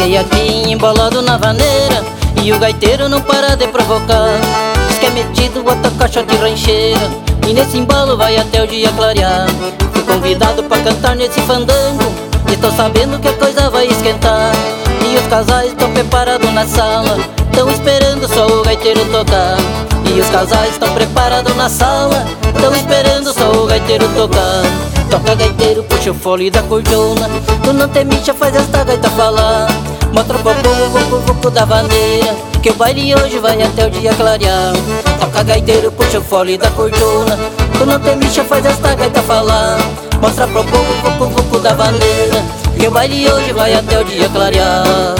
Cheguei aqui embolado na vaneira e o gaiteiro não para de provocar. Diz que é metido a tocar shot de rancheira e nesse embalo vai até o dia clarear. Fui convidado pra cantar nesse fandango e tô sabendo que a coisa vai esquentar. E os casais estão preparados na sala, estão esperando só o gaiteiro tocar. E os casais estão preparados na sala, estão esperando só o gaiteiro tocar. Toca gaiteiro, puxa o fole da cordona, tu não tem micha, faz esta gaita falar. Mostra pro povo o vucu-vucu da vaneira, que o baile hoje vai até o dia clarear. Toca gaiteiro, puxa o fole da cordona, tu não tem micha, faz esta gaita falar. Mostra pro povo o vucu-vucu da vaneira, que o baile hoje vai até o dia clarear.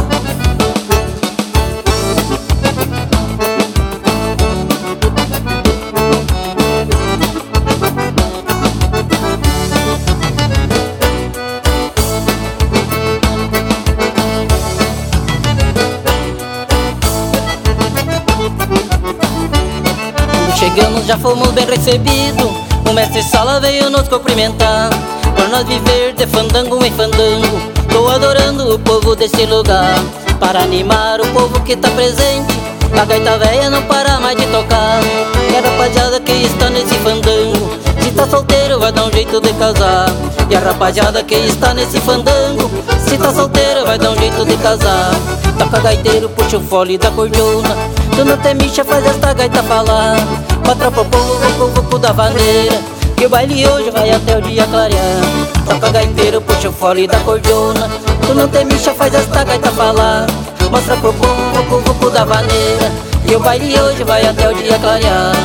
Chegamos, já fomos bem recebidos, o mestre Sala veio nos cumprimentar. Pra nós viver de fandango em fandango, tô adorando o povo desse lugar. Para animar o povo que tá presente, a gaita véia não para mais de tocar. E a rapaziada que está nesse fandango, se tá solteiro vai dar um jeito de casar. E a rapaziada que está nesse fandango, se tá solteiro vai dar um jeito de casar. Toca gaiteiro, puxa o fole da cordona, tu não tem micha, faz esta gaita falar. Mostra pro povo o vucu-vucu da vaneira, que o baile hoje vai até o dia clarear. Toca gaiteiro, puxa o fole da cordona, tu não tem micha, faz esta gaita falar. Mostra pro povo o vucu-vucu da vaneira, que o baile hoje vai até o dia clarear.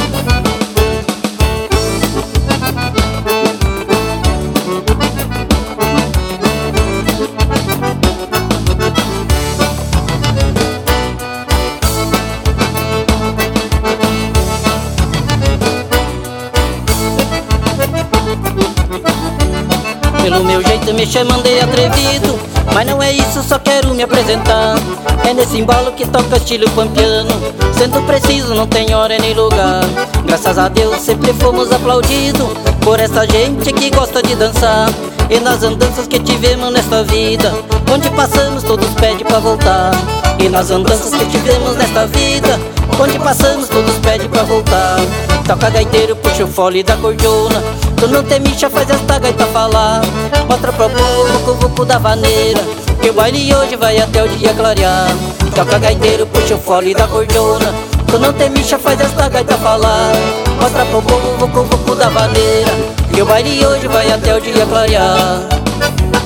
Pelo meu jeito me chamam de atrevido, mas não é isso, só quero me apresentar. É nesse embalo que toca estilo pampiano, sendo preciso não tem hora nem lugar. Graças a Deus sempre fomos aplaudidos por essa gente que gosta de dançar. E nas andanças que tivemos nesta vida, onde passamos todos pedem pra voltar. E nas andanças que tivemos nesta vida, onde passamos todos pedem pra voltar. Toca gaiteiro, puxa o fole da cordona, tu não tem micha, faz esta gaita falar. Mostra pro povo o vucu-vucu da vaneira, que o baile hoje vai até o dia clarear. Toca gaiteiro, puxa o fole da cordona, tu não tem micha, faz esta gaita falar. Mostra pro povo o vucu-vucu da vaneira, que o baile hoje vai até o dia clarear.